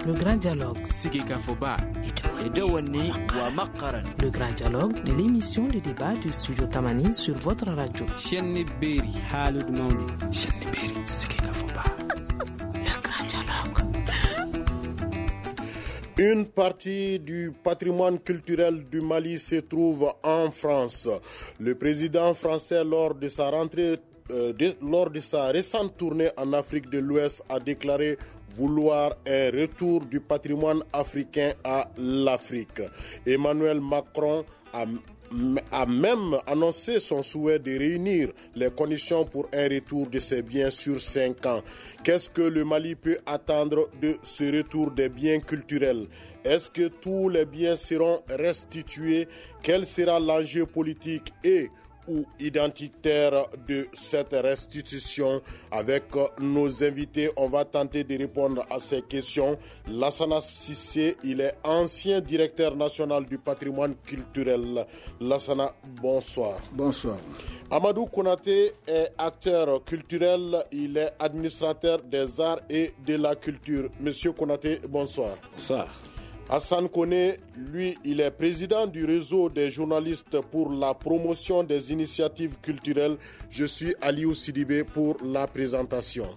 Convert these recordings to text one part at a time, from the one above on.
Le grand dialogue. Le grand dialogue de l'émission de débat du studio Tamani sur votre radio. Le grand dialogue. Une partie du patrimoine culturel du Mali se trouve en France. Le président français, lors de sa récente tournée en Afrique de l'Ouest, a déclaré vouloir un retour du patrimoine africain à l'Afrique. Emmanuel Macron a même annoncé son souhait de réunir les conditions pour un retour de ces biens sur 5 ans. Qu'est-ce que le Mali peut attendre de ce retour des biens culturels? Est-ce que tous les biens seront restitués? Quel sera l'enjeu politique ou identitaire de cette restitution? Avec nos invités, on va tenter de répondre à ces questions. Lassana Sissé, il est ancien directeur national du patrimoine culturel. Lassana, bonsoir. Bonsoir. Amadou Konaté est acteur culturel, il est administrateur des arts et de la culture. Monsieur Konaté, bonsoir. Bonsoir. Hassan Koné, lui, il est président du réseau des journalistes pour la promotion des initiatives culturelles. Je suis Aliou Sidibé pour la présentation.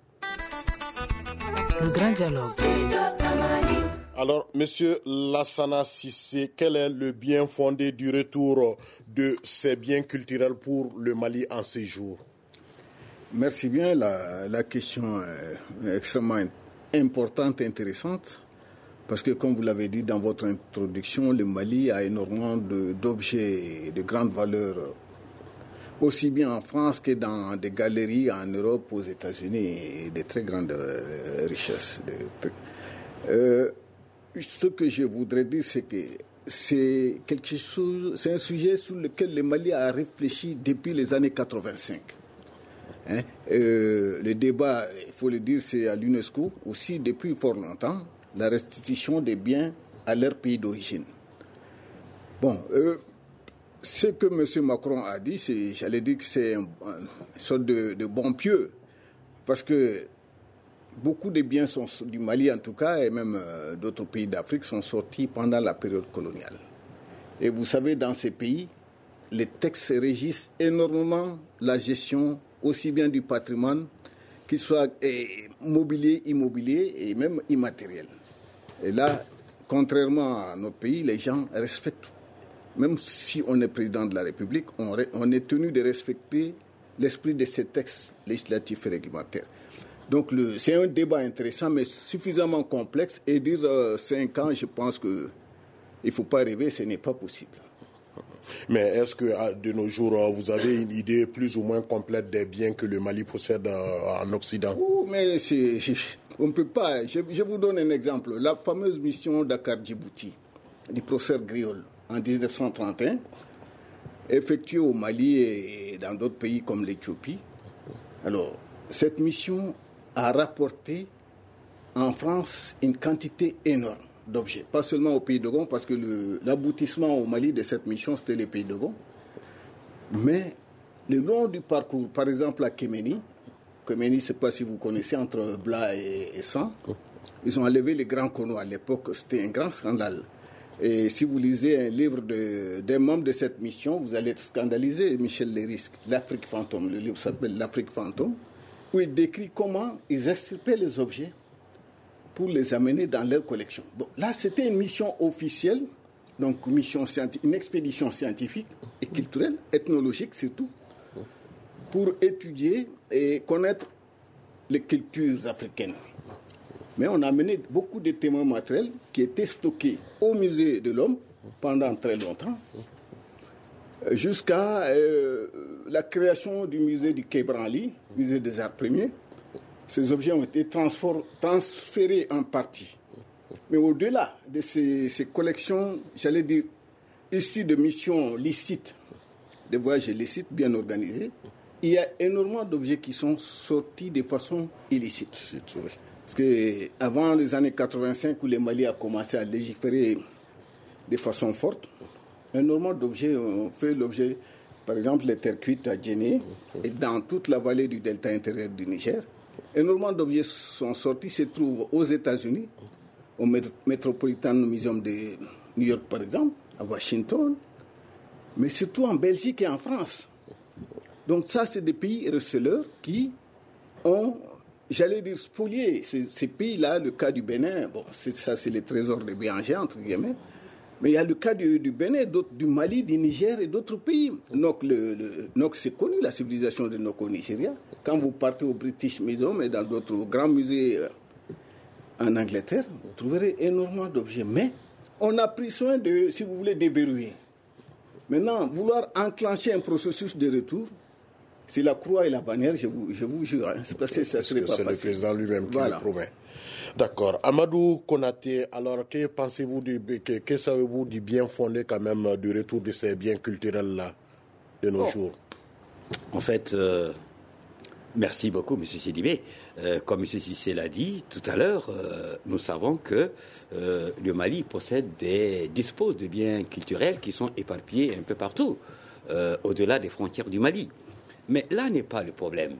Le grand dialogue. Alors, monsieur Lassana Sissé, quel est le bien fondé du retour de ces biens culturels pour le Mali en ces jours? Merci bien. La question est extrêmement importante et intéressante. Parce que, comme vous l'avez dit dans votre introduction, le Mali a énormément d'objets de grande valeur, aussi bien en France que dans des galeries en Europe, aux États-Unis, et de très grandes richesses. Ce que je voudrais dire, c'est que c'est un sujet sur lequel le Mali a réfléchi depuis les années 85. Le débat, il faut le dire, c'est à l'UNESCO aussi depuis fort longtemps. La restitution des biens à leur pays d'origine. Bon, ce que M. Macron a dit, j'allais dire que c'est une sorte de bon pieux, parce que beaucoup de biens du Mali en tout cas, et même d'autres pays d'Afrique, sont sortis pendant la période coloniale. Et vous savez, dans ces pays, les textes régissent énormément la gestion aussi bien du patrimoine, qu'il soit mobilier, immobilier et même immatériel. Et là, contrairement à notre pays, les gens respectent. Même si on est président de la République, on est tenu de respecter l'esprit de ces textes législatifs et réglementaires. Donc c'est un débat intéressant, mais suffisamment complexe. Et dire 5 ans, je pense qu'il ne faut pas rêver, ce n'est pas possible. Mais est-ce que de nos jours, vous avez une idée plus ou moins complète des biens que le Mali possède en Occident? Mais on ne peut pas. Je vous donne un exemple. La fameuse mission Dakar-Djibouti du professeur Griol en 1931, effectuée au Mali et dans d'autres pays comme l'Éthiopie. Alors, cette mission a rapporté en France une quantité énorme d'objets. Pas seulement au pays de Gon, parce que l'aboutissement au Mali de cette mission, c'était les pays de Gon. Mais le long du parcours, par exemple à Kéméni, je ne sais pas si vous connaissez, entre Bla et San, ils ont enlevé les grands Kono à l'époque. C'était un grand scandale. Et si vous lisez un livre d'un membre de cette mission, vous allez être scandalisé, Michel Lérisque, L'Afrique fantôme. Le livre s'appelle L'Afrique fantôme, où il décrit comment ils extirpaient les objets pour les amener dans leur collection. Bon, là, c'était une mission officielle, donc une expédition scientifique et culturelle, ethnologique surtout, pour étudier et connaître les cultures africaines. Mais on a amené beaucoup de témoins matériels qui étaient stockés au musée de l'Homme pendant très longtemps, jusqu'à la création du musée du Quai Branly, musée des arts premiers. Ces objets ont été transférés en partie. Mais au-delà de ces collections, j'allais dire, issues de missions licites, de voyages licites bien organisés, il y a énormément d'objets qui sont sortis de façon illicite. Parce qu'avant les années 85, où le Mali a commencé à légiférer de façon forte, énormément d'objets ont fait l'objet, par exemple, les terres cuites à Djenné et dans toute la vallée du delta intérieur du Niger. Énormément d'objets sont sortis, se trouvent aux États-Unis, au Metropolitan Museum de New York, par exemple, à Washington, mais surtout en Belgique et en France. Donc ça, c'est des pays receleurs qui ont, j'allais dire, spolié ces pays-là. Le cas du Bénin, bon, ça c'est les trésors de Béanger, entre guillemets. Mais il y a le cas du Bénin, du Mali, du Niger et d'autres pays. Donc c'est connu, la civilisation de Nok au Nigeria. Quand vous partez au British Museum et dans d'autres grands musées en Angleterre, vous trouverez énormément d'objets. Mais on a pris soin de, si vous voulez, déverrouiller. Maintenant, vouloir enclencher un processus de retour, c'est la croix et la bannière, je vous jure. Hein. C'est parce que ça serait pas facile. C'est le président lui-même qui le promet. D'accord. Amadou Konaté, alors que pensez-vous que savez-vous du bien fondé quand même du retour de ces biens culturels-là de nos jours? En fait, merci beaucoup, M. Sidibé. Comme M. Sissé l'a dit tout à l'heure, nous savons que le Mali dispose de biens culturels qui sont éparpillés un peu partout, au-delà des frontières du Mali. Mais là n'est pas le problème.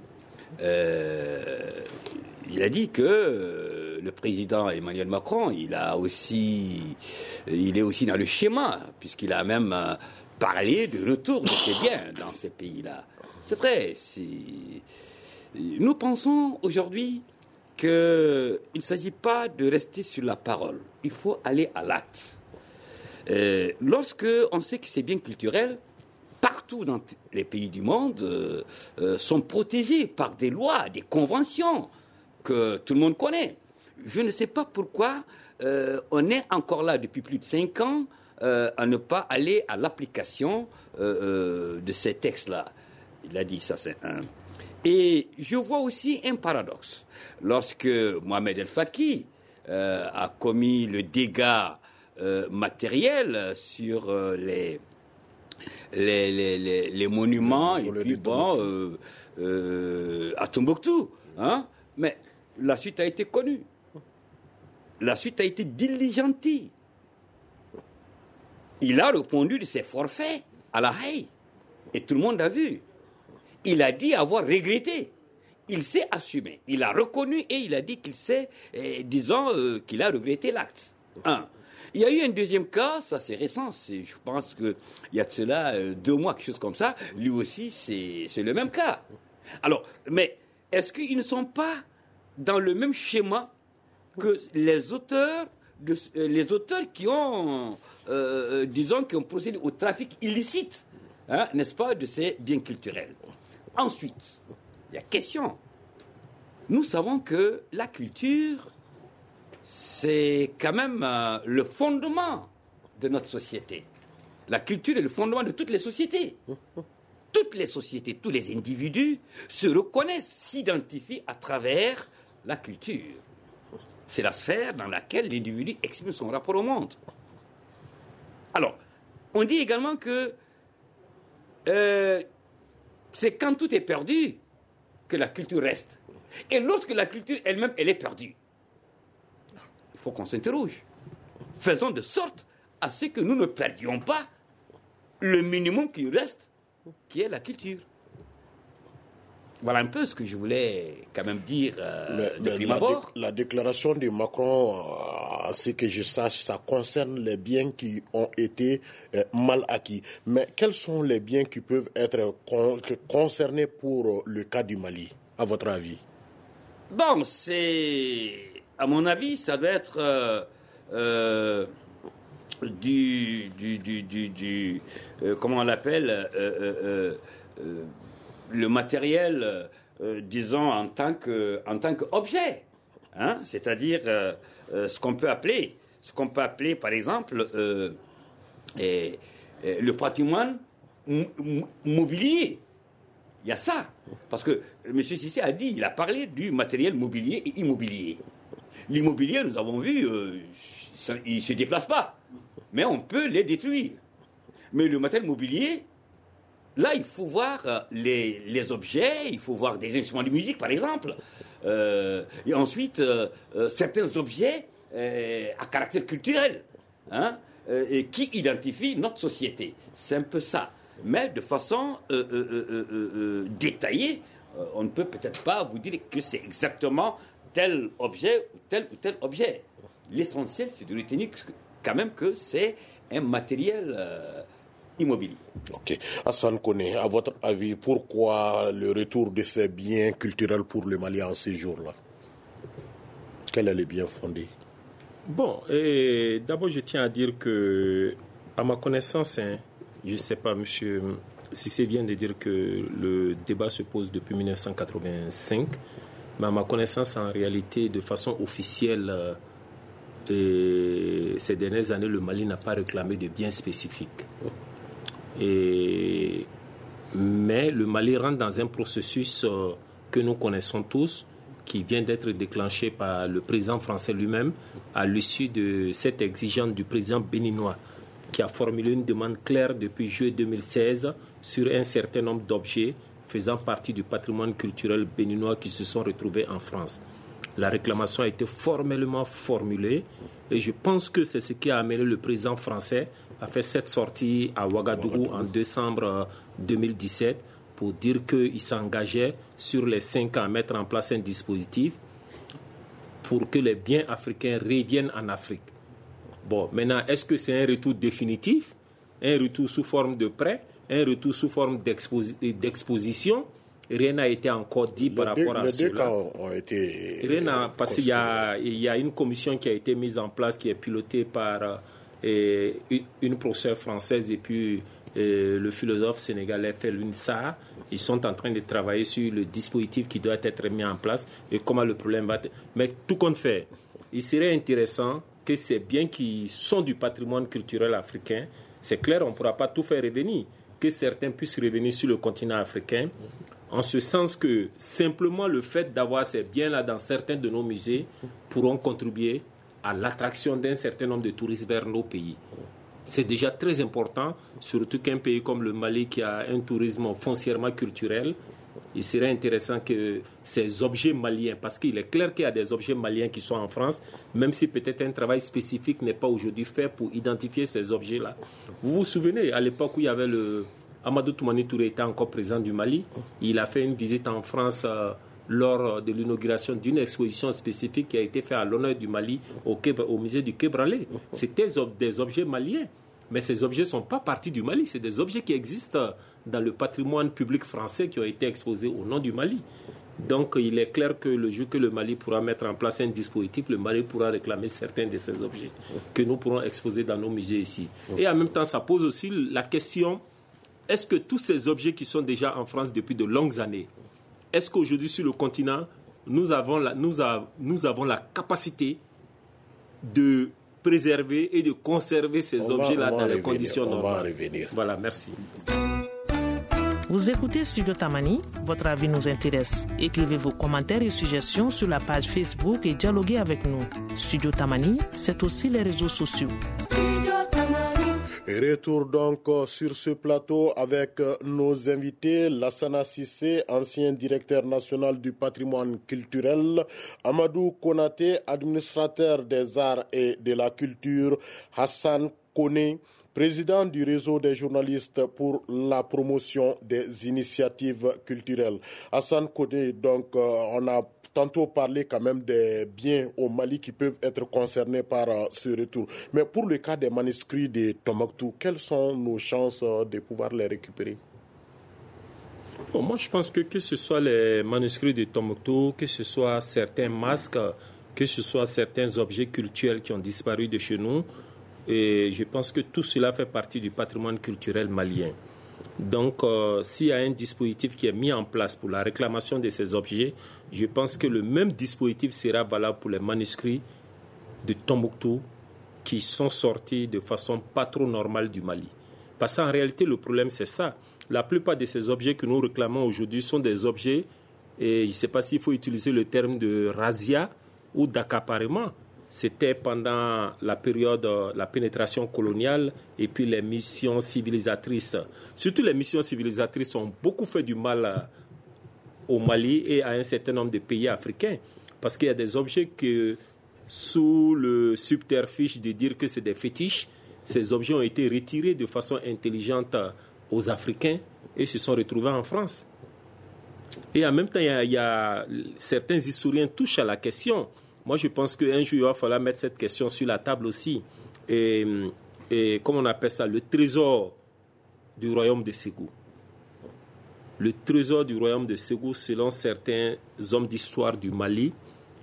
Il a dit que le président Emmanuel Macron, il est aussi dans le schéma, puisqu'il a même parlé du retour de ces biens dans ces pays-là. C'est vrai. Nous pensons aujourd'hui qu'il ne s'agit pas de rester sur la parole. Il faut aller à l'acte. Lorsque on sait que ces biens culturels, partout dans les pays du monde, sont protégés par des lois, des conventions que tout le monde connaît. Je ne sais pas pourquoi on est encore là depuis plus de 5 ans à ne pas aller à l'application de ces textes-là. Il a dit ça, c'est un. Et je vois aussi un paradoxe. Lorsque Mohamed El Faki a commis le dégât matériel sur les monuments et puis bon à Tombouctou, hein, mais la suite a été connue. La suite a été diligentie. Il a répondu de ses forfaits à la Haye et tout le monde a vu. Il a dit avoir regretté. Il s'est assumé. Il a reconnu et il a dit qu'il s'est, qu'il a regretté l'acte. Il y a eu un deuxième cas, ça c'est récent, je pense qu'il y a de cela 2 mois, quelque chose comme ça. Lui aussi, c'est le même cas. Alors, mais est-ce qu'ils ne sont pas dans le même schéma que les auteurs qui ont, qui ont procédé au trafic illicite, hein, n'est-ce pas, de ces biens culturels? Ensuite, il y a question. Nous savons que la culture, c'est quand même le fondement de notre société. La culture est le fondement de toutes les sociétés. Toutes les sociétés, tous les individus se reconnaissent, s'identifient à travers la culture. C'est la sphère dans laquelle l'individu exprime son rapport au monde. Alors, on dit également que c'est quand tout est perdu que la culture reste. Et lorsque la culture elle-même, elle est perdue, il faut qu'on s'interroge. Faisons de sorte à ce que nous ne perdions pas le minimum qui nous reste, qui est la culture. Voilà un peu ce que je voulais quand même dire depuis d'abord. La déclaration de Macron, à ce que je sache, ça concerne les biens qui ont été mal acquis. Mais quels sont les biens qui peuvent être concernés pour le cas du Mali, à votre avis? Bon, à mon avis, ça doit être comment on l'appelle, le matériel, disons, en tant qu'objet, hein, c'est-à-dire ce qu'on peut appeler, par exemple, le patrimoine mobilier. Il y a ça. Parce que M. Sissé a dit, il a parlé du matériel mobilier et immobilier. L'immobilier, nous avons vu, il ne se déplace pas. Mais on peut les détruire. Mais le matériel mobilier, là, il faut voir les objets, il faut voir des instruments de musique, par exemple. Et ensuite, certains objets à caractère culturel, hein, qui identifient notre société. C'est un peu ça. Mais de façon détaillée, on ne peut peut-être pas vous dire que c'est exactement tel objet ou tel objet. l'essentiel, c'est de retenir quand même que c'est un matériel immobilier. Ok. Hassan Koné, à votre avis, pourquoi le retour de ces biens culturels pour le Mali en ces jours-là? Quel est le bien fondé? Bon, d'abord, je tiens à dire que, à ma connaissance, je ne sais pas, monsieur Cissé vient de dire que le débat se pose depuis 1985, mais à ma connaissance, en réalité, de façon officielle, ces dernières années, le Mali n'a pas réclamé de biens spécifiques. Mais le Mali rentre dans un processus que nous connaissons tous, qui vient d'être déclenché par le président français lui-même à l'issue de cette exigence du président béninois qui a formulé une demande claire depuis juillet 2016 sur un certain nombre d'objets faisant partie du patrimoine culturel béninois qui se sont retrouvés en France. La réclamation a été formellement formulée et je pense que c'est ce qui a amené le président français à faire cette sortie à Ouagadougou en décembre 2017 pour dire qu'il s'engageait sur les 5 ans à mettre en place un dispositif pour que les biens africains reviennent en Afrique. Bon, maintenant, est-ce que c'est un retour définitif, un retour sous forme de prêt, un retour sous forme d'exposition? Rien n'a été encore dit par rapport à cela. Les deux cas ont été... Parce qu'il y a une commission qui a été mise en place, qui est pilotée par une professeure française et puis le philosophe sénégalais Felwine Sarr. Ils sont en train de travailler sur le dispositif qui doit être mis en place et comment le problème va... Mais tout compte fait, il serait intéressant que ces biens qui sont du patrimoine culturel africain, c'est clair, on ne pourra pas tout faire revenir, que certains puissent revenir sur le continent africain, en ce sens que simplement le fait d'avoir ces biens-là dans certains de nos musées pourront contribuer à l'attraction d'un certain nombre de touristes vers nos pays. C'est déjà très important, surtout qu'un pays comme le Mali qui a un tourisme foncièrement culturel, il serait intéressant que ces objets maliens, parce qu'il est clair qu'il y a des objets maliens qui sont en France, même si peut-être un travail spécifique n'est pas aujourd'hui fait pour identifier ces objets-là. Vous vous souvenez, à l'époque où il y avait Amadou Toumani Touré était encore président du Mali, il a fait une visite en France lors de l'inauguration d'une exposition spécifique qui a été faite à l'honneur du Mali au musée du Quai Branly. C'était des objets maliens, mais ces objets ne sont pas partis du Mali, c'est des objets qui existent dans le patrimoine public français qui ont été exposés au nom du Mali. Donc il est clair que le jour que le Mali pourra mettre en place un dispositif, le Mali pourra réclamer certains de ces objets que nous pourrons exposer dans nos musées ici. Et en même temps, ça pose aussi la question, est-ce que tous ces objets qui sont déjà en France depuis de longues années, est-ce qu'aujourd'hui sur le continent, nous avons la capacité de préserver et de conserver ces objets-là dans les conditions normales? On va en revenir. Voilà, merci. Vous écoutez Studio Tamani, votre avis nous intéresse. Écrivez vos commentaires et suggestions sur la page Facebook et dialoguez avec nous. Studio Tamani, c'est aussi les réseaux sociaux. Retour donc sur ce plateau avec nos invités, Lassana Cissé, ancien directeur national du patrimoine culturel, Amadou Konaté, administrateur des arts et de la culture, Hassan Koné, président du réseau des journalistes pour la promotion des initiatives culturelles. Hassan Koné, donc on a tantôt parlé quand même des biens au Mali qui peuvent être concernés par ce retour. Mais pour le cas des manuscrits de Tombouctou, quelles sont nos chances de pouvoir les récupérer? Bon, moi, je pense que ce soit les manuscrits de Tombouctou, que ce soit certains masques, que ce soit certains objets culturels qui ont disparu de chez nous, et je pense que tout cela fait partie du patrimoine culturel malien. Donc, s'il y a un dispositif qui est mis en place pour la réclamation de ces objets, je pense que le même dispositif sera valable pour les manuscrits de Tombouctou qui sont sortis de façon pas trop normale du Mali. Parce qu'en réalité, le problème, c'est ça. La plupart de ces objets que nous réclamons aujourd'hui sont des objets, et je ne sais pas s'il faut utiliser le terme de razzia ou d'accaparement. C'était pendant la période, la pénétration coloniale et puis les missions civilisatrices. Surtout les missions civilisatrices ont beaucoup fait du mal au Mali et à un certain nombre de pays africains. Parce qu'il y a des objets que, sous le subterfuge de dire que c'est des fétiches, ces objets ont été retirés de façon intelligente aux Africains et se sont retrouvés en France. Et en même temps, il y a certains historiens touchent à la question. Moi, je pense qu'un jour, il va falloir mettre cette question sur la table aussi. Et comme on appelle ça, le trésor du royaume de Ségou. Le trésor du royaume de Ségou, selon certains hommes d'histoire du Mali,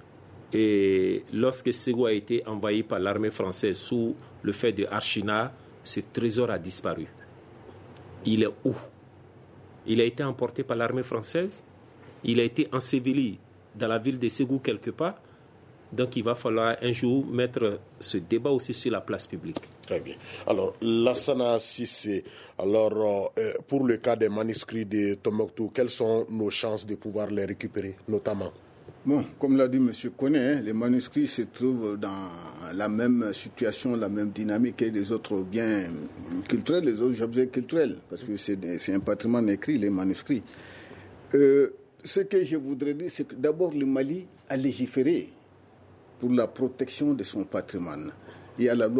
et lorsque Ségou a été envahi par l'armée française sous le fait de Archina, ce trésor a disparu. Il est où? Il a été emporté par l'armée française. Il a été enseveli dans la ville de Ségou quelque part. Donc il va falloir un jour mettre ce débat aussi sur la place publique. Très bien. Alors, Lassana Sissé, alors, pour le cas des manuscrits de Tombouctou, quelles sont nos chances de pouvoir les récupérer, notamment? Bon, comme l'a dit M. Koné, les manuscrits se trouvent dans la même situation, la même dynamique que les autres biens culturels, les autres objets culturels, parce que c'est un patrimoine écrit, les manuscrits. Ce que je voudrais dire, c'est que d'abord le Mali a légiféré pour la protection de son patrimoine. Il y a la loi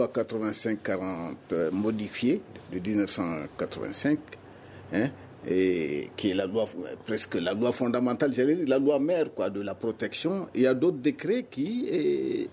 85-40 modifiée de 1985, et qui est la loi, presque la loi fondamentale, j'allais dire la loi mère de la protection. Il y a d'autres décrets qui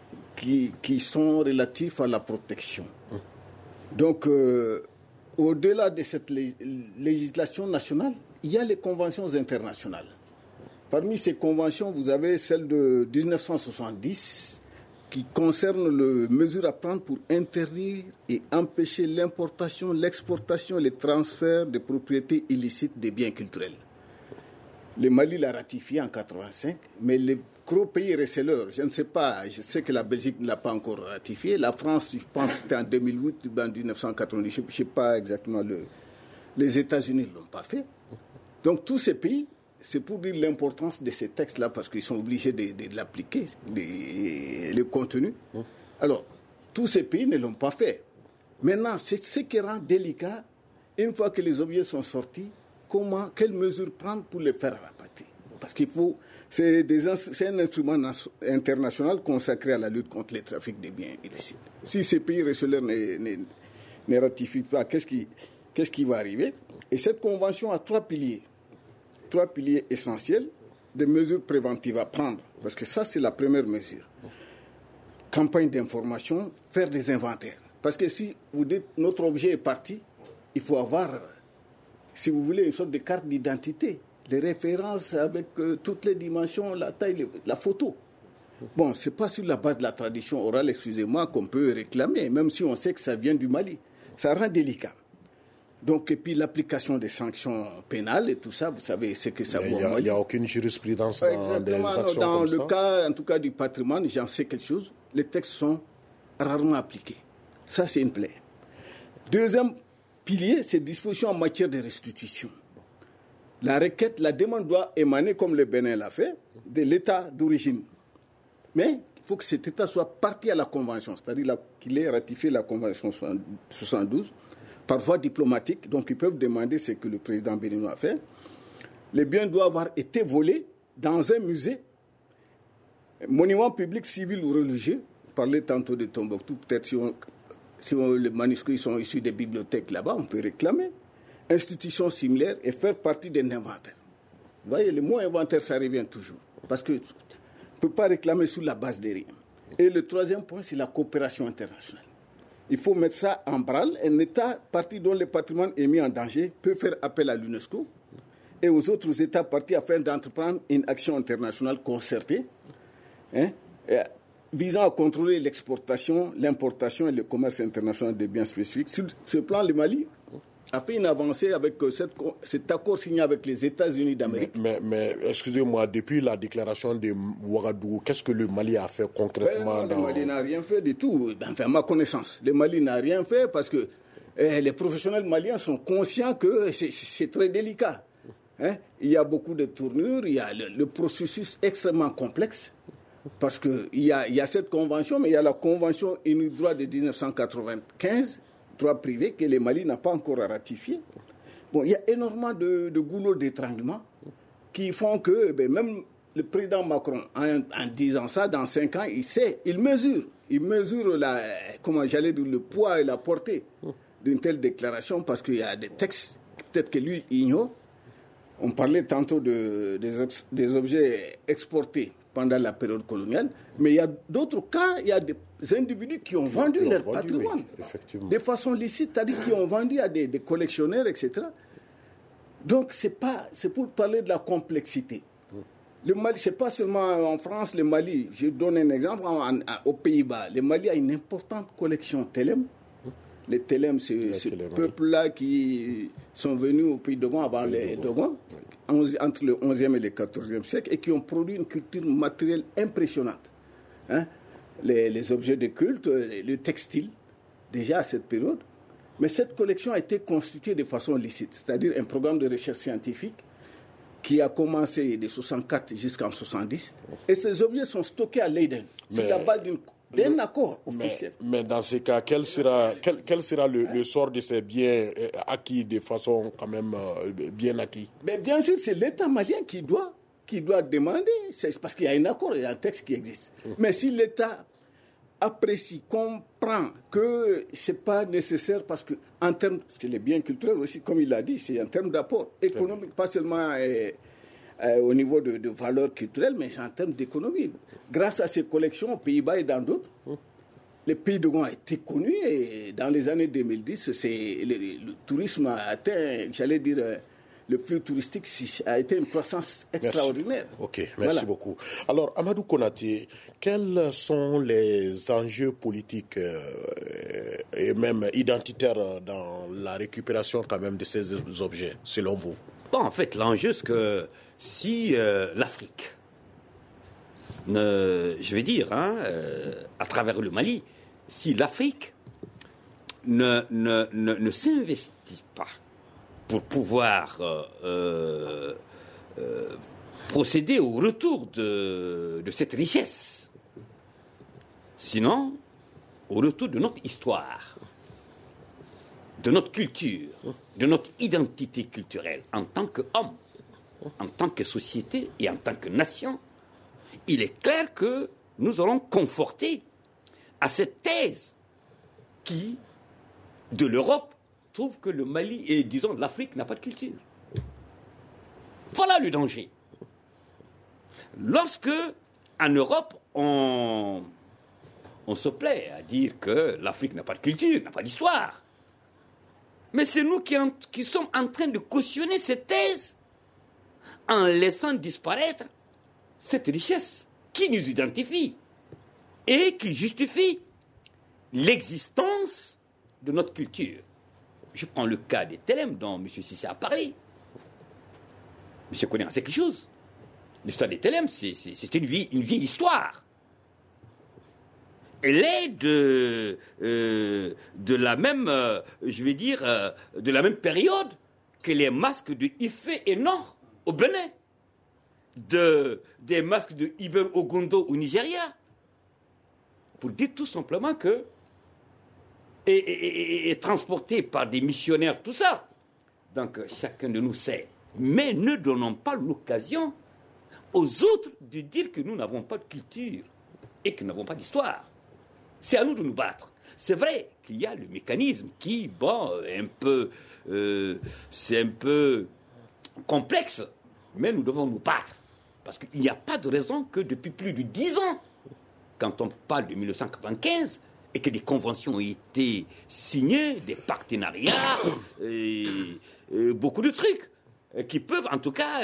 sont relatifs à la protection. Donc, au-delà de cette législation nationale, il y a les conventions internationales. Parmi ces conventions, vous avez celle de 1970 qui concerne les mesures à prendre pour interdire et empêcher l'importation, l'exportation et le transfert de propriétés illicites des biens culturels. Le Mali l'a ratifié en 1985, mais les gros pays receleurs, je ne sais pas, je sais que la Belgique ne l'a pas encore ratifié, la France, je pense que c'était en 2008, en 1990, je ne sais pas exactement, les États-Unis ne l'ont pas fait. Donc tous ces pays, c'est pour dire l'importance de ces textes-là, parce qu'ils sont obligés de l'appliquer, le contenu. Alors, tous ces pays ne l'ont pas fait. Maintenant, c'est ce qui rend délicat, une fois que les objets sont sortis, quelles mesures prendre pour les faire rapatrier? Parce qu'il faut, c'est un instrument international consacré à la lutte contre les trafics des biens illicites. Si ces pays receleurs ne ratifient pas, qu'est-ce qui va arriver? Et cette convention a trois piliers essentiels, des mesures préventives à prendre. Parce que ça, c'est la première mesure. Campagne d'information, faire des inventaires. Parce que si vous dites notre objet est parti, il faut avoir, si vous voulez, une sorte de carte d'identité, les références avec toutes les dimensions, la taille, la photo. Bon, ce n'est pas sur la base de la tradition orale, excusez-moi, qu'on peut réclamer, même si on sait que ça vient du Mali. Ça rend délicat. Donc, et puis l'application des sanctions pénales et tout ça, vous savez ce que ça vaut. Il n'y a aucune jurisprudence dans des actions dans comme ça. le cas, en tout cas, du patrimoine, j'en sais quelque chose. Les textes sont rarement appliqués. Ça, c'est une plaie. Deuxième pilier, c'est disposition en matière de restitution. La requête, la demande doit émaner, comme le Bénin l'a fait, de l'État d'origine. Mais il faut que cet État soit partie à la Convention, c'est-à-dire qu'il ait ratifié la Convention 72, par voie diplomatique, donc ils peuvent demander ce que le président béninois a fait. Les biens doivent avoir été volés dans un musée, monument public, civil ou religieux. On parlait tantôt de Tombouctou, peut-être si les manuscrits sont issus des bibliothèques là-bas, on peut réclamer. Institutions similaires et faire partie d'un inventaire. Vous voyez, le mot inventaire, ça revient toujours. Parce qu'on ne peut pas réclamer sur la base de rien. Et le troisième point, c'est la coopération internationale. Il faut mettre ça en branle. Un État parti dont le patrimoine est mis en danger peut faire appel à l'UNESCO et aux autres États partis afin d'entreprendre une action internationale concertée visant à contrôler l'exportation, l'importation et le commerce international des biens spécifiques. Sur ce plan, le Mali a fait une avancée avec cet accord signé avec les États-Unis d'Amérique. Mais excusez-moi, depuis la déclaration de Ouagadougou, qu'est-ce que le Mali a fait concrètement? Le Mali n'a rien fait du tout, enfin, à ma connaissance. Le Mali n'a rien fait parce que les professionnels maliens sont conscients que c'est très délicat. Il y a beaucoup de tournures, il y a le processus extrêmement complexe. Parce qu'il y a cette convention, mais il y a la convention INU droit de 1995, droit privé, que le Mali n'a pas encore ratifié. Bon, il y a énormément de goulots d'étranglement qui font que même le président Macron, en disant ça, dans 5 ans, il mesure le poids et la portée d'une telle déclaration, parce qu'il y a des textes, peut-être que lui ignore. On parlait tantôt des objets exportés pendant la période coloniale. Mais il y a d'autres cas, il y a des individus qui ont vendu leur patrimoine de façon licite, c'est-à-dire qui ont vendu à des collectionneurs, etc. Donc, c'est pour parler de la complexité. Le Mali, ce n'est pas seulement en France, le Mali. Je donne un exemple. Aux Pays-Bas, le Mali a une importante collection Telem. Les Telem, c'est ce peuple-là qui sont venus au pays Dogon avant les Dogon, entre le 11e et le 14e siècle, et qui ont produit une culture matérielle impressionnante. Hein? Les objets de culte, le textile, déjà à cette période. Mais cette collection a été constituée de façon licite, c'est-à-dire un programme de recherche scientifique qui a commencé de 1964 jusqu'en 1970. Et ces objets sont stockés à Leiden, sur la base d'un accord officiel. Mais dans ces cas, quel sera le sort de ces biens acquis de façon quand même bien acquis? Mais bien sûr, c'est l'État malien qui doit demander, c'est parce qu'il y a un accord, il y a un texte qui existe. Mais si l'État apprécie, comprend que ce n'est pas nécessaire parce que, en termes, c'est les biens culturels aussi, comme il l'a dit, c'est en termes d'apport économique, pas seulement au niveau de valeur culturelle, mais c'est en termes d'économie. Grâce à ces collections aux Pays-Bas et dans d'autres, le Pays Dogon a été connu et dans les années 2010, le tourisme a atteint, j'allais dire, le flux touristique a été une croissance extraordinaire. Merci beaucoup. Alors, Amadou Konaté, quels sont les enjeux politiques et même identitaires dans la récupération quand même de ces objets, selon vous? Bon, en fait, l'enjeu, c'est que si l'Afrique, je vais dire, à travers le Mali, si l'Afrique ne s'investit pas pour pouvoir procéder au retour de cette richesse. Sinon, au retour de notre histoire, de notre culture, de notre identité culturelle en tant qu'homme, en tant que société et en tant que nation, il est clair que nous allons conforter à cette thèse qui, de l'Europe, trouve que le Mali et, disons, l'Afrique n'a pas de culture. Voilà le danger. Lorsque, en Europe, on se plaît à dire que l'Afrique n'a pas de culture, n'a pas d'histoire, mais c'est nous qui sommes en train de cautionner cette thèse en laissant disparaître cette richesse qui nous identifie et qui justifie l'existence de notre culture. Je prends le cas des Telem dont M. Cissé a parlé. M. connaît c'est quelque chose. L'histoire des Telem, c'est une vieille histoire. Elle est de la même, je vais dire, de la même période que les masques de Ifé et Nord au Bénin, des masques de Iber Ogondo au Nigeria. Pour dire tout simplement que et transporté par des missionnaires, tout ça. Donc, chacun de nous sait. Mais ne donnons pas l'occasion aux autres de dire que nous n'avons pas de culture et que nous n'avons pas d'histoire. C'est à nous de nous battre. C'est vrai qu'il y a le mécanisme qui, c'est un peu complexe, mais nous devons nous battre. Parce qu'il n'y a pas de raison que depuis plus de 10 ans, quand on parle de 1995, et que des conventions ont été signées, des partenariats, beaucoup de trucs qui peuvent en tout cas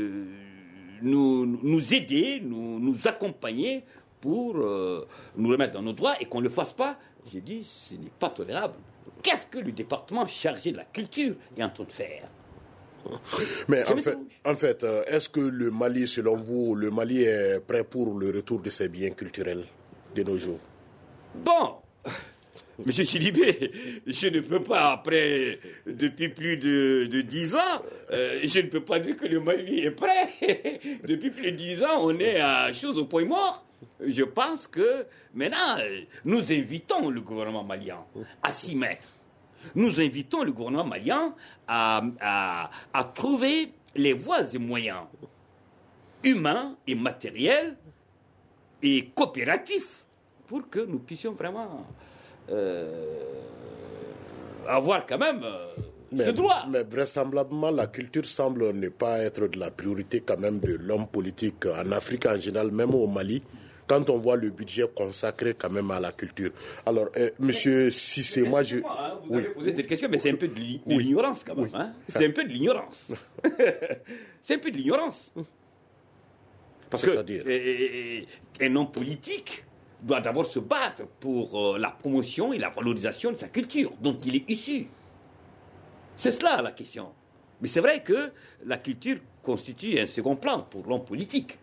nous aider, nous accompagner pour nous remettre dans nos droits et qu'on ne le fasse pas. J'ai dit, ce n'est pas tolérable. Qu'est-ce que le département chargé de la culture est en train de faire? Mais en fait, est-ce que le Mali, selon vous, le Mali est prêt pour le retour de ses biens culturels de nos jours? Bon, Monsieur Sidibé, je ne peux pas, depuis plus de 10 ans, je ne peux pas dire que le Mali est prêt. Depuis plus de 10 ans, on est à chose au point mort. Je pense que maintenant, nous invitons le gouvernement malien à s'y mettre. Nous invitons le gouvernement malien à trouver les voies et moyens humains et matériels et coopératifs pour que nous puissions vraiment avoir quand même ce droit. Mais vraisemblablement, la culture semble ne pas être de la priorité quand même de l'homme politique en Afrique en général, même au Mali, quand on voit le budget consacré quand même à la culture. Alors, Monsieur Cissé, moi je... Vous avez posé cette question, mais c'est un peu de l'ignorance quand même. Hein? C'est un peu de l'ignorance. C'est un peu de l'ignorance. Parce qu'un homme politique doit d'abord se battre pour la promotion et la valorisation de sa culture, dont il est issu. C'est cela la question. Mais c'est vrai que la culture constitue un second plan pour l'homme politique.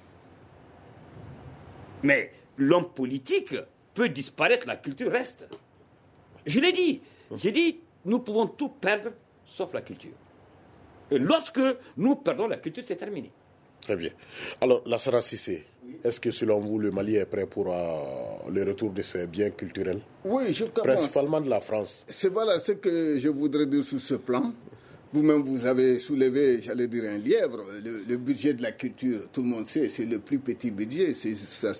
Mais l'homme politique peut disparaître, la culture reste. Je l'ai dit. J'ai dit, nous pouvons tout perdre sauf la culture. Et lorsque nous perdons la culture, c'est terminé. Très bien. Alors, Lassana Cissé, est-ce que selon vous, le Mali est prêt pour le retour de ses biens culturels? Oui, je commence. Principalement de la France. C'est voilà ce que je voudrais dire sur ce plan. Vous-même, vous avez soulevé, j'allais dire, un lièvre. Le budget de la culture, tout le monde sait, c'est le plus petit budget. C'est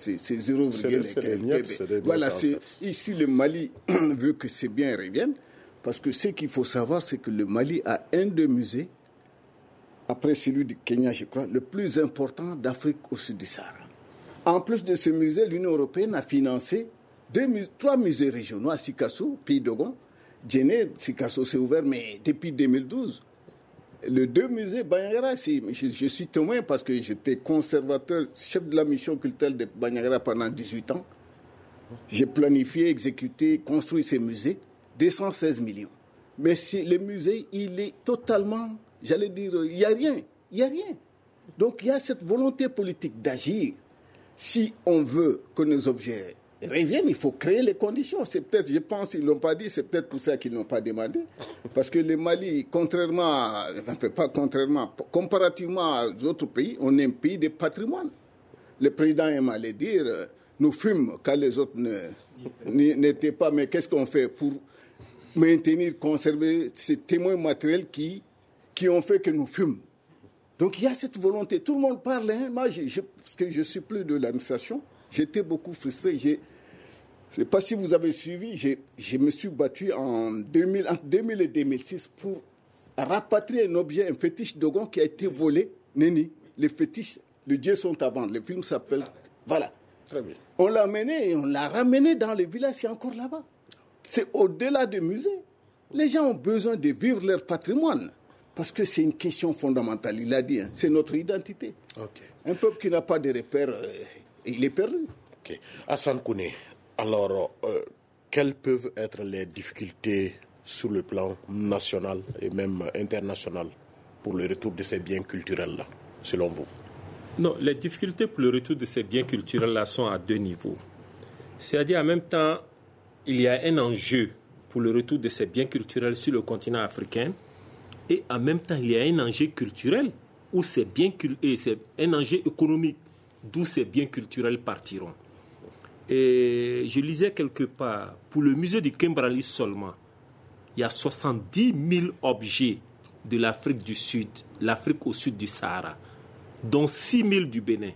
0,1. Voilà, c'est ici le Mali veut que ces biens reviennent. Parce que ce qu'il faut savoir, c'est que le Mali a un des musées, après celui du Kenya, je crois, le plus important d'Afrique au sud du Sahara. En plus de ce musée, l'Union européenne a financé 3 musées régionaux à Sikasso, Pays Dogon. Djenné, Sikasso s'est ouvert, mais depuis 2012. Les 2 musées, Bandiagara, je suis témoin parce que j'étais conservateur, chef de la mission culturelle de Bandiagara pendant 18 ans. J'ai planifié, exécuté, construit ces musées, 216 millions. Mais le musée, il est totalement... J'allais dire, il n'y a rien. Donc, il y a cette volonté politique d'agir. Si on veut que nos objets reviennent, il faut créer les conditions. C'est peut-être, je pense, ils ne l'ont pas dit, c'est peut-être pour ça qu'ils n'ont pas demandé. Parce que le Mali, comparativement aux autres pays, on est un pays de patrimoine. Le président aime aller dire, nous fûmes quand les autres n'étaient pas, mais qu'est-ce qu'on fait pour maintenir, conserver ces témoins matériels qui ont fait que nous fûmes. Donc il y a cette volonté. Tout le monde parle. Hein. Moi, parce que je suis plus de l'administration, j'étais beaucoup frustré. Je ne sais pas si vous avez suivi, je me suis battu entre 2000 et 2006 pour rapatrier un objet, un fétiche Dogon qui a été volé. Néni, les fétiches, les dieux sont à vendre. Le film s'appelle... Voilà. Très bien. On l'a amené et on l'a ramené dans le village, c'est encore là-bas. C'est au-delà du musée. Les gens ont besoin de vivre leur patrimoine. Parce que c'est une question fondamentale, il l'a dit, hein, c'est notre identité. Okay. Un peuple qui n'a pas de repères, il est perdu. Okay. Hassan Kouné, alors, quelles peuvent être les difficultés sur le plan national et même international pour le retour de ces biens culturels-là, selon vous? Non, les difficultés pour le retour de ces biens culturels-là sont à 2 niveaux. C'est-à-dire, en même temps, il y a un enjeu pour le retour de ces biens culturels sur le continent africain. Et en même temps, il y a un enjeu culturel où c'est un enjeu économique d'où ces biens culturels partiront. Et je lisais quelque part, pour le musée du Kimberley seulement, il y a 70 000 objets de l'Afrique du Sud, l'Afrique au sud du Sahara, dont 6 000 du Bénin.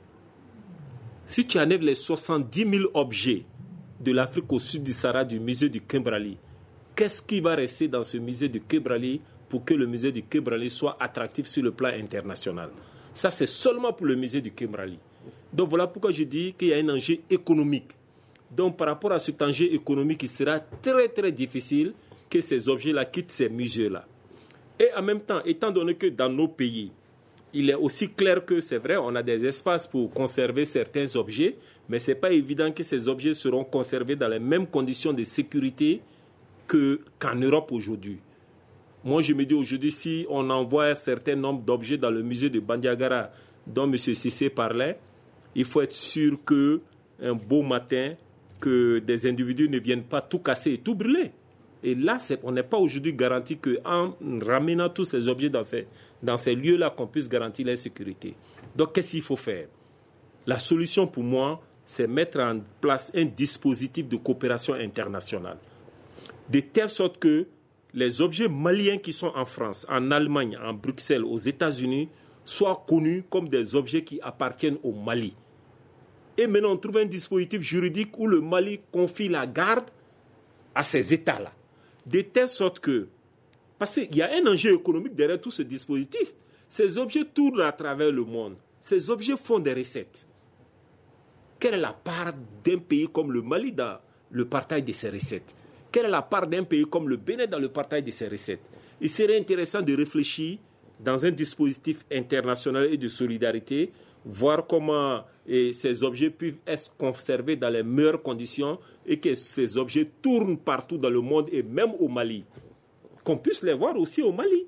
Si tu enlèves les 70 000 objets de l'Afrique au sud du Sahara du musée du Kimberley, qu'est-ce qui va rester dans ce musée du Kimberley pour que le musée du Kimberley soit attractif sur le plan international? Ça, c'est seulement pour le musée du Kimberley. Donc, voilà pourquoi je dis qu'il y a un enjeu économique. Donc, par rapport à cet enjeu économique, il sera très, très difficile que ces objets-là quittent ces musées-là. Et en même temps, étant donné que dans nos pays, il est aussi clair que c'est vrai, on a des espaces pour conserver certains objets, mais ce n'est pas évident que ces objets seront conservés dans les mêmes conditions de sécurité qu'en Europe aujourd'hui. Moi, je me dis aujourd'hui, si on envoie un certain nombre d'objets dans le musée de Bandiagara, dont M. Cissé parlait, il faut être sûr qu'un beau matin, que des individus ne viennent pas tout casser et tout brûler. Et là, on n'est pas aujourd'hui garanti qu'en ramenant tous ces objets dans ces lieux-là, qu'on puisse garantir la sécurité. Donc, qu'est-ce qu'il faut faire? La solution pour moi, c'est mettre en place un dispositif de coopération internationale. De telle sorte que les objets maliens qui sont en France, en Allemagne, en Bruxelles, aux États-Unis, soient connus comme des objets qui appartiennent au Mali. Et maintenant, on trouve un dispositif juridique où le Mali confie la garde à ces États-là. De telle sorte que, Parce qu'il y a un enjeu économique derrière tout ce dispositif. Ces objets tournent à travers le monde. Ces objets font des recettes. Quelle est la part d'un pays comme le Mali dans le partage de ces recettes? Quelle est la part d'un pays comme le Bénin dans le partage de ces recettes? Il serait intéressant de réfléchir dans un dispositif international et de solidarité, voir comment ces objets peuvent être conservés dans les meilleures conditions et que ces objets tournent partout dans le monde et même au Mali. Qu'on puisse les voir aussi au Mali.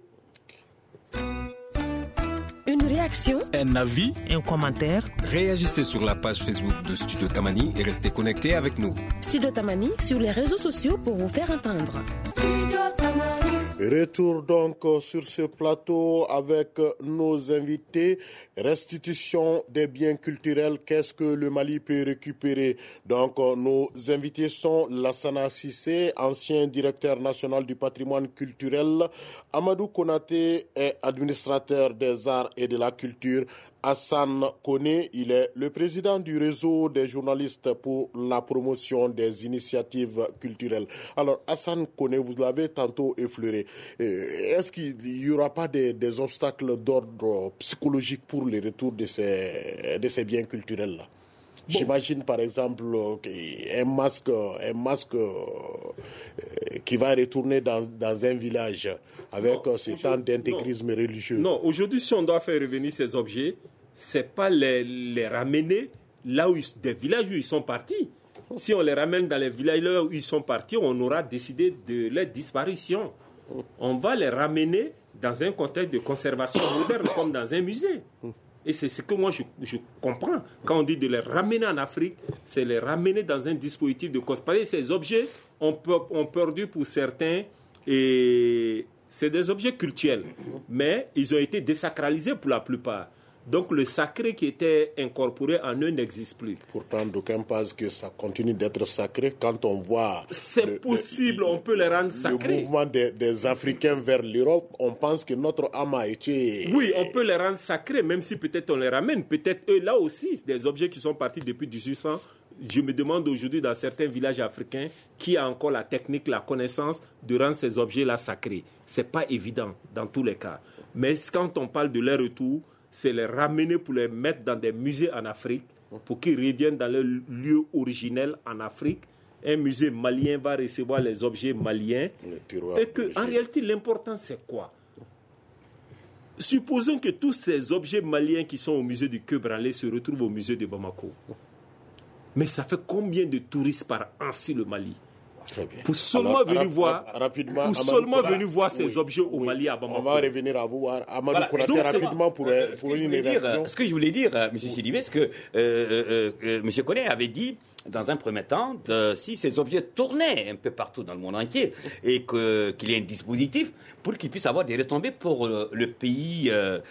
Une réaction, un avis, un commentaire. Réagissez sur la page Facebook de Studio Tamani et restez connectés avec nous. Studio Tamani sur les réseaux sociaux pour vous faire entendre. Retour donc sur ce plateau avec nos invités. Restitution des biens culturels, qu'est-ce que le Mali peut récupérer? Donc nos invités sont Lassana Cissé, ancien directeur national du patrimoine culturel. Amadou Konaté est administrateur des arts et de la culture. Hassan Koné, il est le président du réseau des journalistes pour la promotion des initiatives culturelles. Alors, Hassan Koné, vous l'avez tantôt effleuré. Est-ce qu'il n'y aura pas des obstacles d'ordre psychologique pour le retour de ces biens culturels-là? Bon. J'imagine par exemple un masque qui va retourner dans un village avec ce temps d'intégrisme religieux. Non, aujourd'hui, si on doit faire revenir ces objets, c'est pas les ramener là où des villages où ils sont partis. Si on les ramène dans les villages là où ils sont partis, on aura décidé de leur disparition. On va les ramener dans un contexte de conservation moderne, comme dans un musée. Et c'est ce que moi je comprends. Quand on dit de les ramener en Afrique, c'est les ramener dans un dispositif de conservation. Ces objets ont perdu pour certains, et c'est des objets cultuels, mais ils ont été désacralisés pour la plupart. Donc le sacré qui était incorporé en eux n'existe plus. Pourtant, d'aucuns pensent que ça continue d'être sacré. Quand on voit... C'est possible, on peut les rendre sacrés. Le mouvement des Africains vers l'Europe, on pense que notre âme a été... Oui, on peut les rendre sacrés, même si peut-être on les ramène. Peut-être eux, là aussi, c'est des objets qui sont partis depuis 1800. Je me demande aujourd'hui, dans certains villages africains, qui a encore la technique, la connaissance de rendre ces objets-là sacrés. Ce n'est pas évident dans tous les cas. Mais quand on parle de leur retour, c'est les ramener pour les mettre dans des musées en Afrique, pour qu'ils reviennent dans leur lieu originel en Afrique. Un musée malien va recevoir les objets maliens. Et qu'en réalité, l'important, c'est quoi? Supposons que tous ces objets maliens qui sont au musée du Quai-Branly se retrouvent au musée de Bamako. Mais ça fait combien de touristes par an sur le Mali? Pour seulement venir voir ces objets au Mali à Bamako. On va revenir à vous, Amadou Konaté, rapidement pour une réaction. Ce que je voulais dire, M. Sidibé, c'est que M. Koné avait dit, dans un premier temps, si ces objets tournaient un peu partout dans le monde entier et qu'il y ait un dispositif pour qu'ils puissent avoir des retombées pour le pays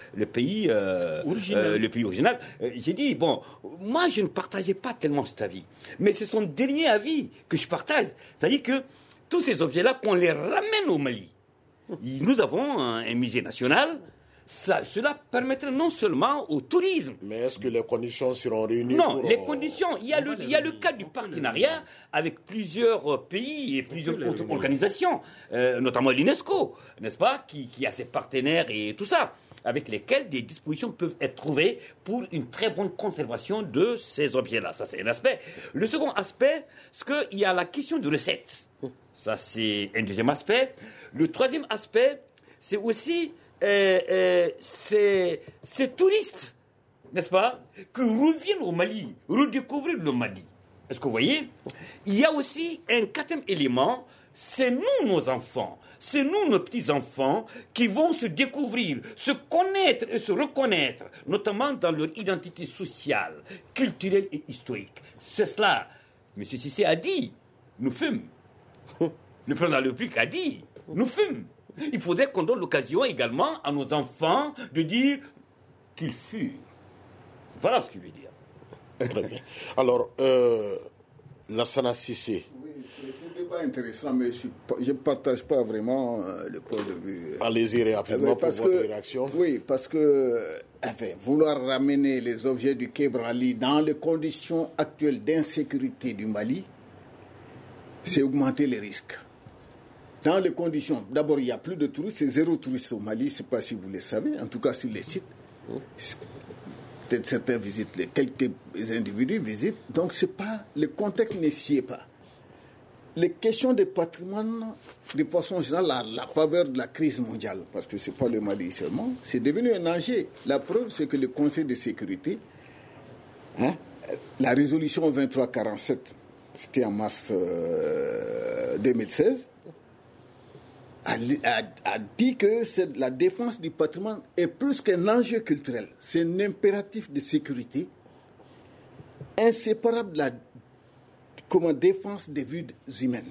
original. J'ai dit, bon, moi je ne partageais pas tellement cet avis, mais c'est son dernier avis que je partage. C'est-à-dire que tous ces objets-là, qu'on les ramène au Mali. Nous avons un musée national. Cela permettrait non seulement au tourisme. Mais est-ce que les conditions seront réunies? Non, les conditions. Il y a le cas du partenariat avec plusieurs pays et plusieurs autres organisations, notamment l'UNESCO, n'est-ce pas, qui a ses partenaires et tout ça, avec lesquels des dispositions peuvent être trouvées pour une très bonne conservation de ces objets-là. Ça, c'est un aspect. Le second aspect, c'est qu'il y a la question de recettes. Ça, c'est un deuxième aspect. Le troisième aspect, c'est aussi ces touristes, n'est-ce pas, qui reviennent au Mali, redécouvrir le Mali. Est-ce que vous voyez? Il y a aussi un quatrième élément, c'est nous, nos enfants, c'est nous, nos petits-enfants, qui vont se découvrir, se connaître et se reconnaître, notamment dans leur identité sociale, culturelle et historique. C'est cela. M. Cissé a dit, nous fûmes. Le président de la République a dit, nous fûmes. Il faudrait qu'on donne l'occasion également à nos enfants de dire qu'ils furent. Voilà ce qu'il veut dire. Très bien. Alors, Lassana Cissé. Oui, c'est un débat intéressant, mais je ne partage pas vraiment le point de vue. Allez-y rapidement pour votre réaction. Oui, parce que vouloir ramener les objets du Quai-Branly dans les conditions actuelles d'insécurité du Mali, c'est augmenter les risques. dans les conditions, d'abord il n'y a plus de touristes, c'est zéro touriste au Mali, je ne sais pas si vous le savez, en tout cas sur les sites. Peut-être certains visitent, quelques individus visitent, donc c'est pas, le contexte ne s'y est pas. Les questions de patrimoine, de façon générale, la faveur de la crise mondiale, parce que ce n'est pas le Mali seulement, c'est devenu un enjeu. La preuve, c'est que le Conseil de sécurité, la résolution 2347, c'était en mars 2016, a dit que la défense du patrimoine est plus qu'un enjeu culturel. C'est un impératif de sécurité inséparable de la défense des vies humaines.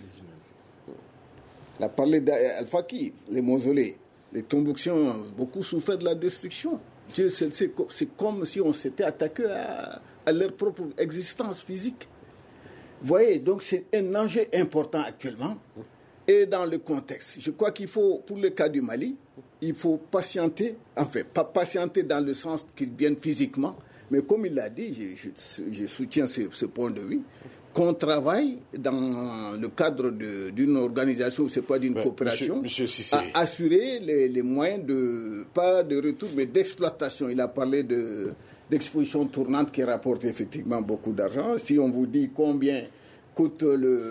On a parlé d'Al-Faki, les mausolées, les Tombouctou ont beaucoup souffert de la destruction. C'est comme si on s'était attaqué à leur propre existence physique. Vous voyez, donc c'est un enjeu important actuellement. Et dans le contexte, je crois qu'il faut, pour le cas du Mali, il faut patienter, enfin, pas patienter dans le sens qu'ils viennent physiquement, mais comme il l'a dit, je soutiens ce point de vue, qu'on travaille dans le cadre d'une organisation, c'est pas d'une coopération, Monsieur Cissé, à assurer les moyens pas de retour, mais d'exploitation. Il a parlé d'exposition tournante qui rapporte effectivement beaucoup d'argent. Si on vous dit combien coûte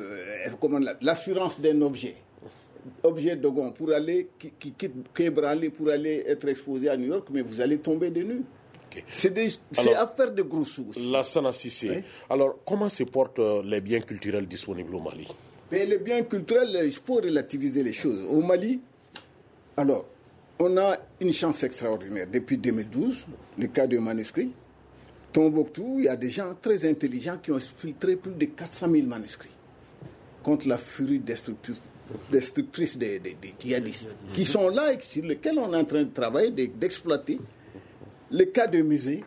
l'assurance d'un objet Dogon, pour aller qui ébranler, pour aller être exposé à New York, mais vous allez tomber de nu. Okay. C'est affaire de gros sous. Lassana Cissé. Oui. Alors, comment se portent les biens culturels disponibles au Mali? Mais les biens culturels, il faut relativiser les choses. Au Mali, alors, on a une chance extraordinaire. Depuis 2012, le cas de manuscrits, Tombouctou, il y a des gens très intelligents qui ont filtré plus de 400 000 manuscrits contre la furie destructrice des djihadistes qui sont là et sur lesquels on est en train de travailler, d'exploiter. Le cas de musées,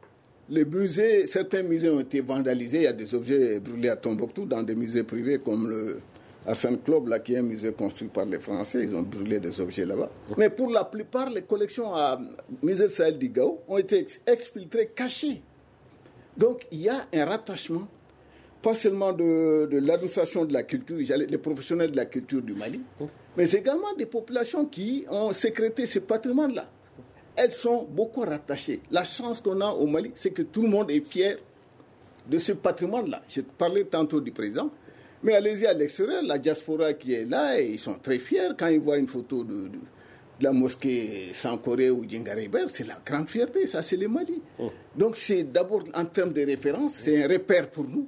certains musées ont été vandalisés, il y a des objets brûlés à Tombouctou dans des musées privés comme le Hassan Club, là, qui est un musée construit par les Français, ils ont brûlé des objets là-bas. Mais pour la plupart, les collections à Musée Sahel du Gao ont été exfiltrées, cachées. Donc il y a un rattachement, pas seulement de l'administration de la culture, les professionnels de la culture du Mali, mais également des populations qui ont sécrété ce patrimoine-là. Elles sont beaucoup rattachées. La chance qu'on a au Mali, c'est que tout le monde est fier de ce patrimoine-là. Je parlais tantôt du président, mais allez-y à l'extérieur, la diaspora qui est là, et ils sont très fiers quand ils voient une photo de la mosquée Sankoré ou Djingaribert, c'est la grande fierté, ça c'est le Mali. Donc c'est d'abord en termes de référence, c'est un repère pour nous.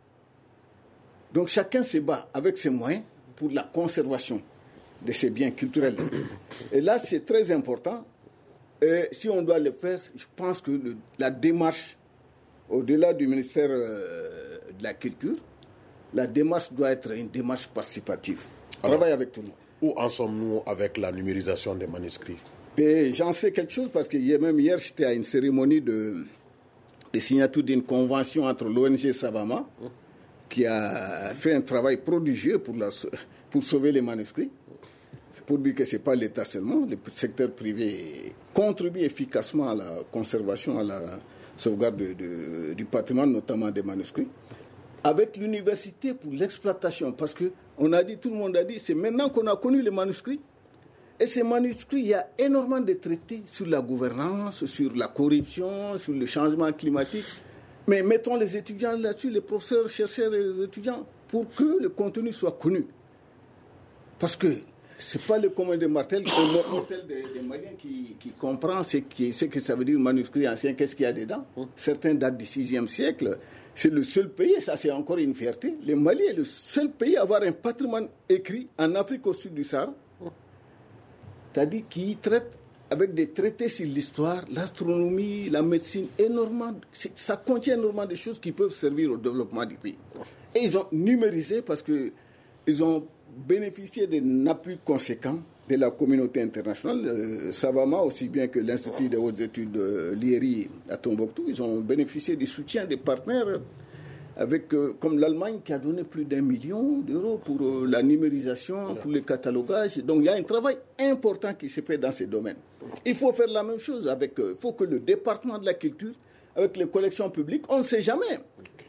Donc chacun se bat avec ses moyens pour la conservation de ces biens culturels. Et là c'est très important. Et si on doit le faire, je pense que la démarche, au-delà du ministère de la Culture, la démarche doit être une démarche participative. Travaille avec tout le monde. Où en sommes-nous avec la numérisation des manuscrits? J'en sais quelque chose parce que même hier, j'étais à une cérémonie de signature d'une convention entre l'ONG Savama, qui a fait un travail prodigieux pour sauver les manuscrits. C'est pour dire que ce n'est pas l'État seulement, le secteur privé contribue efficacement à la conservation, à la sauvegarde du patrimoine, notamment des manuscrits. Avec l'université pour l'exploitation, parce que tout le monde a dit, c'est maintenant qu'on a connu les manuscrits. Et ces manuscrits, il y a énormément de traités sur la gouvernance, sur la corruption, sur le changement climatique. Mais mettons les étudiants là-dessus, les professeurs, chercheurs et les étudiants, pour que le contenu soit connu. Parce que ce n'est pas le commun des mortels, le mortel des Maliens qui comprend ce que ça veut dire manuscrit ancien, qu'est-ce qu'il y a dedans. Certains datent du 6e siècle. C'est le seul pays, ça c'est encore une fierté. Le Mali est le seul pays à avoir un patrimoine écrit en Afrique au sud du Sahara. C'est-à-dire qui traite avec des traités sur l'histoire, l'astronomie, la médecine, énormément. Ça contient énormément de choses qui peuvent servir au développement du pays. Et ils ont numérisé parce qu'ils ont bénéficié d'un appui conséquent de la communauté internationale. Savama, aussi bien que l'Institut des hautes études l'IRI à Tombouctou, ils ont bénéficié du soutien des partenaires, comme l'Allemagne qui a donné plus d'1 million d'euros pour la numérisation, pour le catalogage. Donc il y a un travail important qui se fait dans ces domaines. Il faut faire la même chose il faut que le département de la culture, avec les collections publiques, on ne sait jamais.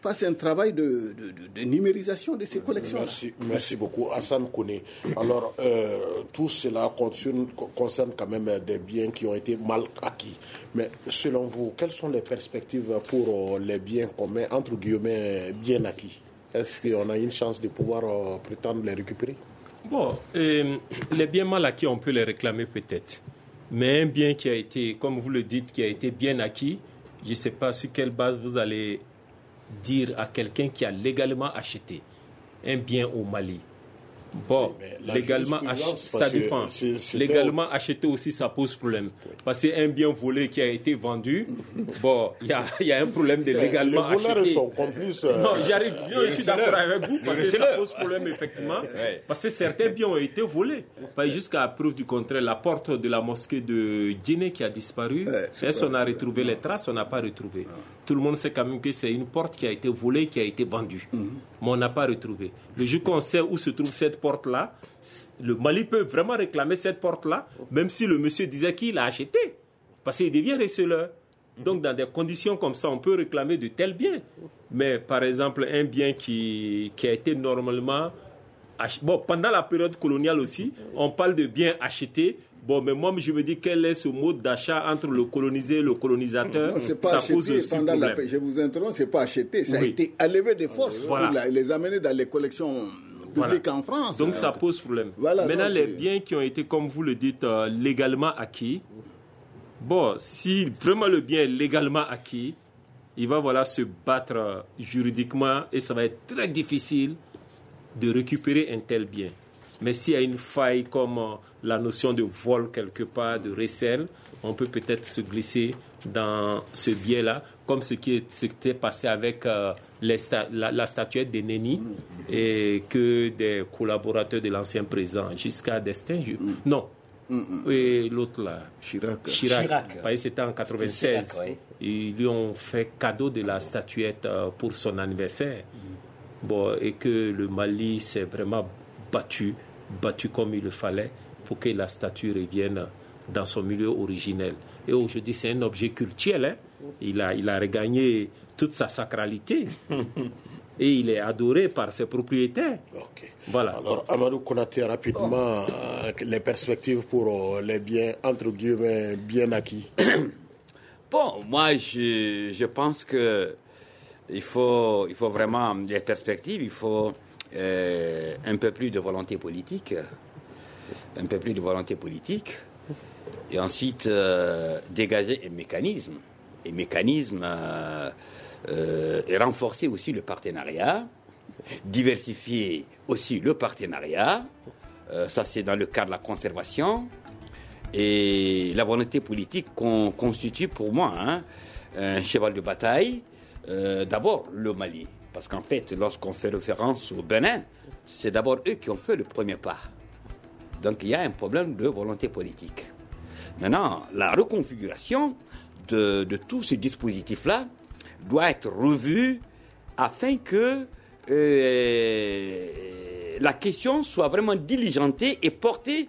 fasse un travail de numérisation de ces collections. Merci beaucoup. Hassan Koné. Alors, tout cela concerne quand même des biens qui ont été mal acquis. Mais selon vous, quelles sont les perspectives pour les biens communs, entre guillemets, bien acquis? Est-ce qu'on a une chance de pouvoir prétendre les récupérer? Bon, les biens mal acquis, on peut les réclamer peut-être. Mais un bien qui a été, comme vous le dites, qui a été bien acquis, je ne sais pas sur quelle base vous allez dire à quelqu'un qui a légalement acheté un bien au Mali. Bon, légalement acheté, ça dépend. Légalement acheté aussi, ça pose problème. Parce que un bien volé qui a été vendu, bon, il y a un problème de légalement acheté. Les voleurs sont complices. Non, je suis d'accord avec vous, parce que ça pose problème, effectivement. Parce que certains biens ont été volés. Jusqu'à preuve du contraire, la porte de la mosquée de Djiné qui a disparu, est-ce qu'on a retrouvé les traces? On n'a pas retrouvé. Tout le monde sait quand même que c'est une porte qui a été volée, qui a été vendue. Mais on n'a pas retrouvé. Le jour qu'on sait où se trouve cette porte-là, le Mali peut vraiment réclamer cette porte-là, même si le monsieur disait qu'il l'a acheté, parce qu'il devient receleur. Donc, dans des conditions comme ça, on peut réclamer de tels biens. Mais, par exemple, un bien qui a été normalement acheté... Bon, pendant la période coloniale aussi, on parle de biens achetés. Bon, mais moi, je me dis, quel est ce mode d'achat entre le colonisé et le colonisateur? Non, c'est pas ça acheté, pose aussi pendant problème. Je vous interromps, c'est pas acheté. Ça a été enlevé de force pour les amener dans les collections publiques en France. Donc, ça pose problème. Maintenant, les biens qui ont été, comme vous le dites, légalement acquis, bon, si vraiment le bien est légalement acquis, il va se battre juridiquement et ça va être très difficile de récupérer un tel bien. Mais s'il y a une faille comme la notion de vol quelque part, de recel, on peut peut-être se glisser dans ce biais-là, comme ce qui s'était passé avec la statuette de Néni et que des collaborateurs de l'ancien président, jusqu'à Destin. Non. Et l'autre là, Chirac. C'était en 96. Chirac, ils lui ont fait cadeau de la statuette pour son anniversaire. Bon, et que le Mali s'est vraiment battu comme il le fallait pour que la statue revienne dans son milieu originel. Et aujourd'hui, c'est un objet cultuel. Hein? Il a regagné toute sa sacralité. Et il est adoré par ses propriétaires. Okay. Voilà. Alors, Amadou Konaté, rapidement, les perspectives pour les biens, entre guillemets, bien acquis. Bon, moi, je pense que il faut vraiment des perspectives, il faut un peu plus de volonté politique, et ensuite dégager un mécanisme, et renforcer aussi le partenariat, diversifier aussi le partenariat, ça c'est dans le cadre de la conservation, et la volonté politique constitue pour moi un cheval de bataille, d'abord le Mali. Parce qu'en fait, lorsqu'on fait référence au Bénin, c'est d'abord eux qui ont fait le premier pas. Donc il y a un problème de volonté politique. Maintenant, la reconfiguration de tout ce dispositif-là doit être revue afin que la question soit vraiment diligentée et portée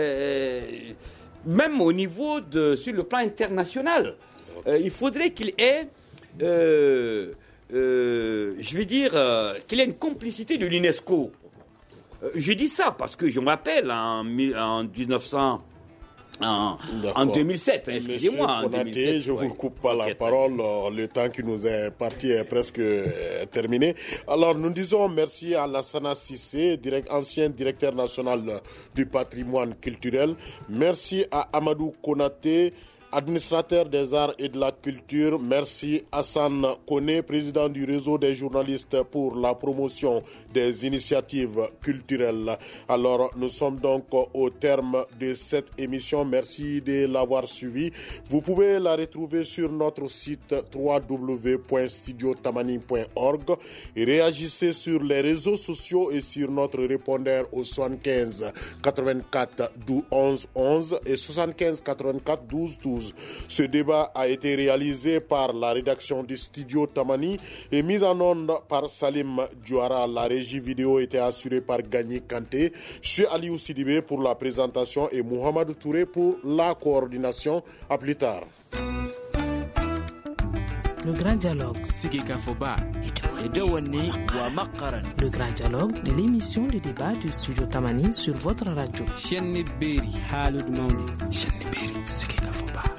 même au niveau sur le plan international. Il faudrait qu'il y ait... je veux dire qu'il y ait une complicité de l'UNESCO. Je dis ça parce que je me rappelle en 2007, excusez-moi. Monsieur Konaté, je ne vous coupe pas la parole, le temps qui nous est parti est presque terminé. Alors nous disons merci à Lassana Sissé, ancien directeur national du patrimoine culturel. Merci à Amadou Konaté, administrateur des arts et de la culture. Merci Hassan Koné, président du réseau des journalistes pour la promotion des initiatives culturelles. Alors, nous sommes donc au terme de cette émission. Merci de l'avoir suivi. Vous pouvez la retrouver sur notre site www.studiotamani.org et réagissez sur les réseaux sociaux et sur notre répondeur au 75 84 11 11 et 75 84 12 12. Ce débat a été réalisé par la rédaction du Studio Tamani et mis en onde par Salim Diouara. La régie vidéo était assurée par Gagné Kanté. Je suis Aliou Sidibé pour la présentation et Mohamed Touré pour la coordination. À plus tard. Le grand dialogue. Le grand dialogue de l'émission de débat du studio Tamani sur votre radio.